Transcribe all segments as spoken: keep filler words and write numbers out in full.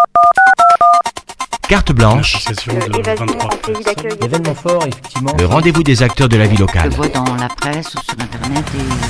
Carte blanche, Euh, évasion en pays d'accueil. Événement fort, effectivement. le rendez-vous des acteurs de la vie Je locale. le vois dans la presse ou sur internet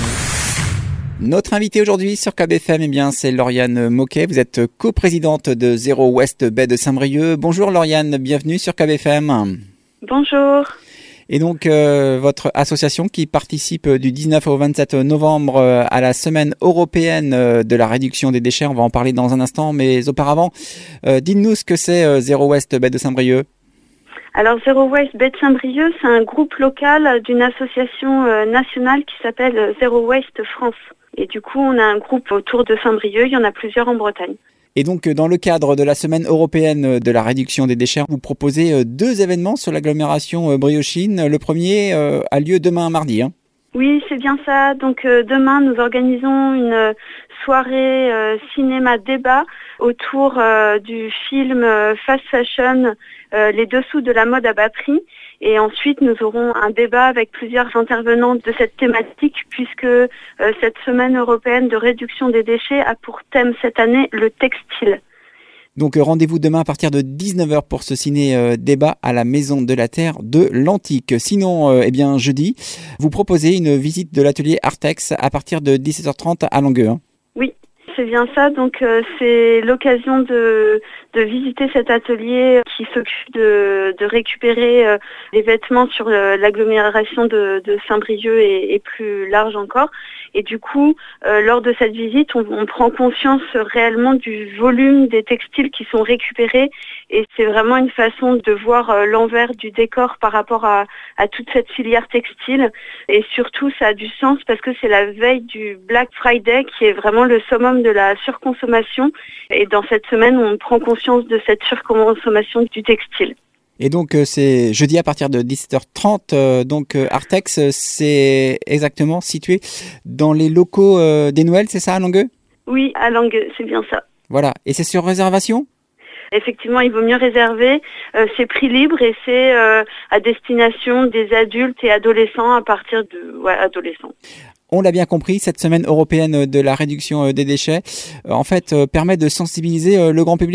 et... Notre invité aujourd'hui sur K B F M, eh bien, c'est Lauriane Moquet. Vous êtes coprésidente de Zero Waste Baie de Saint-Brieuc. Bonjour Lauriane, bienvenue sur K B F M. Bonjour. Et donc, euh, votre association qui participe du dix-neuf au vingt-sept novembre euh, à la semaine européenne euh, de la réduction des déchets. On va en parler dans un instant, mais auparavant, euh, dites-nous ce que c'est euh, Zero Waste Baie de Saint-Brieuc. Alors Zero Waste Baie de Saint-Brieuc, c'est un groupe local d'une association euh, nationale qui s'appelle euh, Zero Waste France. Et du coup, on a un groupe autour de Saint-Brieuc, il y en a plusieurs en Bretagne. Et donc, dans le cadre de la semaine européenne de la réduction des déchets, vous proposez deux événements sur l'agglomération briochine. Le premier euh, a lieu demain mardi. Hein. Oui, c'est bien ça. Donc euh, demain, nous organisons une soirée euh, cinéma-débat autour euh, du film euh, Fast Fashion, euh, les dessous de la mode à bas prix. Et ensuite, nous aurons un débat avec plusieurs intervenants de cette thématique puisque euh, cette semaine européenne de réduction des déchets a pour thème cette année le textile. Donc rendez-vous demain à partir de dix-neuf heures pour ce ciné-débat à la Maison de la Terre de l'Antique. Sinon, euh, eh bien jeudi, vous proposez une visite de l'atelier Artex à partir de dix-sept heures trente à Langueux. Hein. Oui, c'est bien ça. Donc euh, c'est l'occasion de, de visiter cet atelier qui s'occupe de, de récupérer euh, les vêtements sur euh, l'agglomération de, de Saint-Brieuc et, et plus large encore. Et du coup, euh, lors de cette visite, on, on prend conscience réellement du volume des textiles qui sont récupérés. Et c'est vraiment une façon de voir euh, l'envers du décor par rapport à, à toute cette filière textile. Et surtout, ça a du sens parce que c'est la veille du Black Friday qui est vraiment le summum de la surconsommation. Et dans cette semaine, on prend conscience de cette surconsommation du textile. Et donc euh, c'est jeudi à partir de dix-sept heures trente. Euh, donc euh, Artex, euh, c'est exactement situé dans les locaux euh, des Noëls, c'est ça à Langueux ? Oui, à Langueux, c'est bien ça. Voilà. Et c'est sur réservation ? Effectivement, il vaut mieux réserver. Euh, c'est prix libre et c'est euh, à destination des adultes et adolescents à partir de ouais, adolescents. On l'a bien compris, cette semaine européenne de la réduction des déchets, euh, en fait, euh, permet de sensibiliser euh, le grand public ?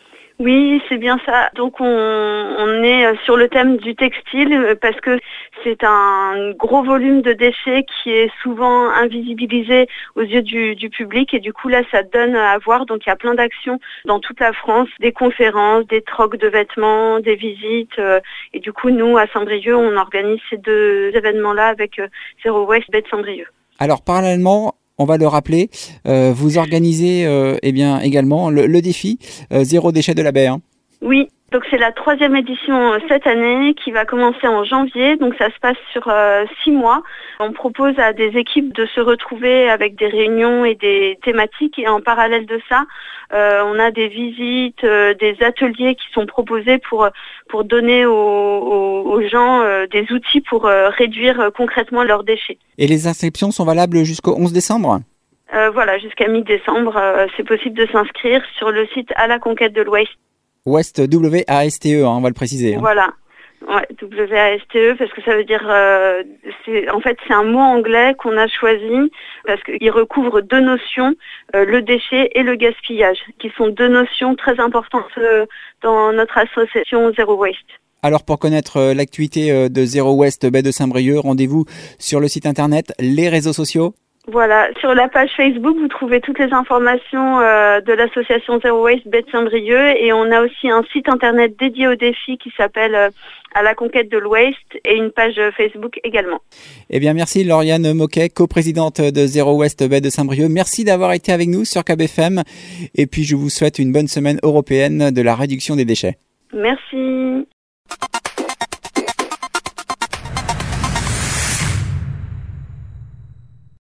Oui, c'est bien ça. Donc on, on est sur le thème du textile parce que c'est un gros volume de déchets qui est souvent invisibilisé aux yeux du, du public et du coup là ça donne à voir. Donc il y a plein d'actions dans toute la France, des conférences, des trocs de vêtements, des visites et du coup nous à Saint-Brieuc on organise ces deux événements-là avec Zero Waste Baie de Saint-Brieuc. Alors parallèlement, on va le rappeler, euh, vous organisez euh, eh bien, également le, le défi euh, Zéro déchet de la baie. Hein. Oui, donc c'est la troisième édition euh, cette année qui va commencer en janvier. Donc ça se passe sur euh, six mois. On propose à des équipes de se retrouver avec des réunions et des thématiques. Et en parallèle de ça, euh, on a des visites, euh, des ateliers qui sont proposés pour, pour donner aux, aux, aux gens euh, des outils pour euh, réduire euh, concrètement leurs déchets. Et les inscriptions sont valables jusqu'au onze décembre ? Euh, voilà, jusqu'à mi-décembre, euh, c'est possible de s'inscrire sur le site À la conquête de l'Ouest. Ouest, W A S T E, hein, on va le préciser. Hein. Voilà, ouais, W A S T E, parce que ça veut dire, euh, c'est, en fait, c'est un mot anglais qu'on a choisi parce qu'il recouvre deux notions, euh, le déchet et le gaspillage, qui sont deux notions très importantes euh, dans notre association Zero Waste. Alors pour connaître euh, l'actualité euh, de Zero Waste Baie de Saint-Brieuc, rendez-vous sur le site internet, les réseaux sociaux. Voilà, sur la page Facebook, vous trouvez toutes les informations euh, de l'association Zero Waste Baie de Saint-Brieuc et on a aussi un site internet dédié au défi qui s'appelle euh, À la conquête de l'Ouest et une page Facebook également. Eh bien merci Lauriane Moquet, coprésidente de Zero Waste Baie de Saint-Brieuc. Merci d'avoir été avec nous sur K B F M et puis je vous souhaite une bonne semaine européenne de la réduction des déchets. Merci.